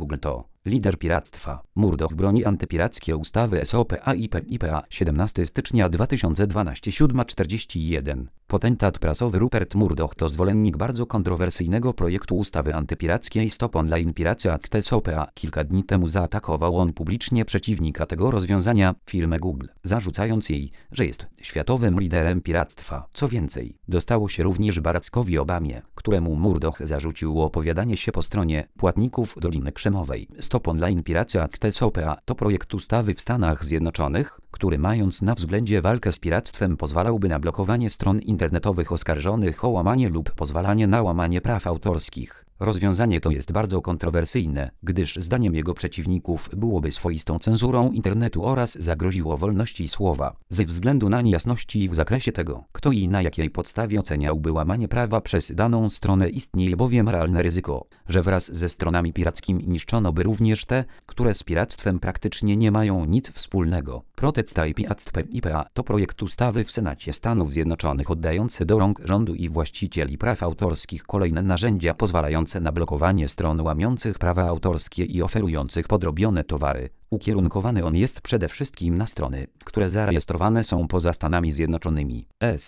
Google to lider piractwa. Murdoch broni antypirackie ustawy SOP IPA 17 stycznia 2012 7:41. Potentat prasowy Rupert Murdoch to zwolennik bardzo kontrowersyjnego projektu ustawy antypirackiej Stop Online Piracy Act SOPA. Kilka dni temu zaatakował on publicznie przeciwnika tego rozwiązania, firmę Google, zarzucając jej, że jest światowym liderem piractwa. Co więcej, dostało się również Barackowi Obamie, któremu Murdoch zarzucił opowiadanie się po stronie płatników Doliny Krzemowej. Stop Online Piracy Act SOPA to projekt ustawy w Stanach Zjednoczonych, który mając na względzie walkę z piractwem pozwalałby na blokowanie stron internetowych oskarżonych o łamanie lub pozwalanie na łamanie praw autorskich. Rozwiązanie to jest bardzo kontrowersyjne, gdyż zdaniem jego przeciwników byłoby swoistą cenzurą internetu oraz zagroziło wolności słowa. Ze względu na niejasności w zakresie tego, kto i na jakiej podstawie oceniałby łamanie prawa przez daną stronę, istnieje bowiem realne ryzyko, że wraz ze stronami pirackimi niszczono by również te, które z piractwem praktycznie nie mają nic wspólnego. Protest IPA to projekt ustawy w Senacie Stanów Zjednoczonych oddający do rąk rządu i właścicieli praw autorskich kolejne narzędzia pozwalające na blokowanie stron łamiących prawa autorskie i oferujących podrobione towary. Ukierunkowany on jest przede wszystkim na strony, które zarejestrowane są poza Stanami Zjednoczonymi.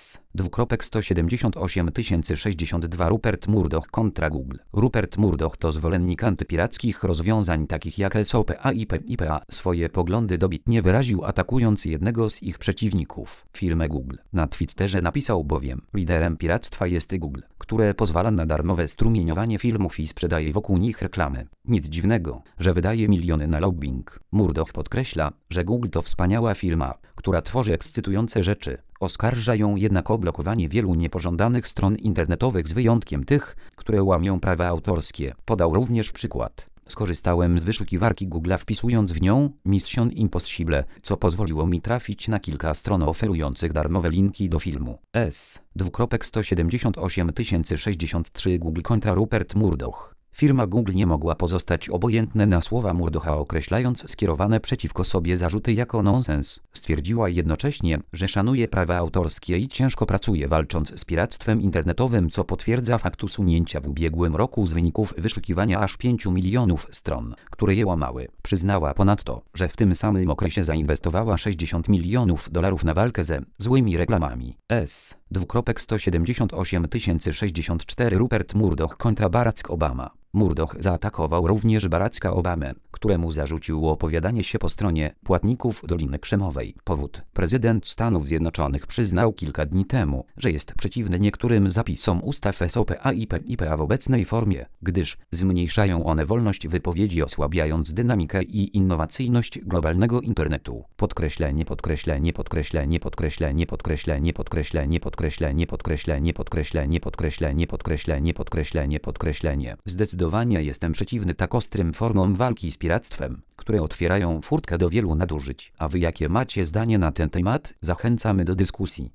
S.178 Rupert Murdoch kontra Google. Rupert Murdoch to zwolennik antypirackich rozwiązań takich jak SOPA IPA. Swoje poglądy dobitnie wyraził, atakując jednego z ich przeciwników, firmę Google. Na Twitterze napisał bowiem: liderem piractwa jest Google, które pozwala na darmowe strumieniowanie filmów i sprzedaje wokół nich reklamy. Nic dziwnego, że wydaje miliony na lobbying. Murdoch podkreśla, że Google to wspaniała firma, która tworzy ekscytujące rzeczy. Oskarża ją jednak o blokowanie wielu niepożądanych stron internetowych z wyjątkiem tych, które łamią prawa autorskie. Podał również przykład. Skorzystałem z wyszukiwarki Google'a, wpisując w nią Mission Impossible, co pozwoliło mi trafić na kilka stron oferujących darmowe linki do filmu. S.178 Google kontra Rupert Murdoch. Firma Google nie mogła pozostać obojętna na słowa Murdocha, określając skierowane przeciwko sobie zarzuty jako nonsens. Stwierdziła jednocześnie, że szanuje prawa autorskie i ciężko pracuje walcząc z piractwem internetowym, co potwierdza fakt usunięcia w ubiegłym roku z wyników wyszukiwania aż 5 milionów stron, które je łamały. Przyznała ponadto, że w tym samym okresie zainwestowała $60 milionów na walkę ze złymi reklamami. S.178 Rupert Murdoch kontra Barack Obama. Murdoch zaatakował również Baracka Obamę, któremu zarzucił opowiadanie się po stronie płatników Doliny Krzemowej. Powód: prezydent Stanów Zjednoczonych przyznał kilka dni temu, że jest przeciwny niektórym zapisom ustaw SOPA IPA w obecnej formie, gdyż zmniejszają one wolność wypowiedzi, osłabiając dynamikę i innowacyjność globalnego internetu. Podkreślenie. Zdecydowanie jestem przeciwny tak ostrym formom walki z piractwem, które otwierają furtkę do wielu nadużyć. A wy jakie macie zdanie na ten temat? Zachęcamy do dyskusji.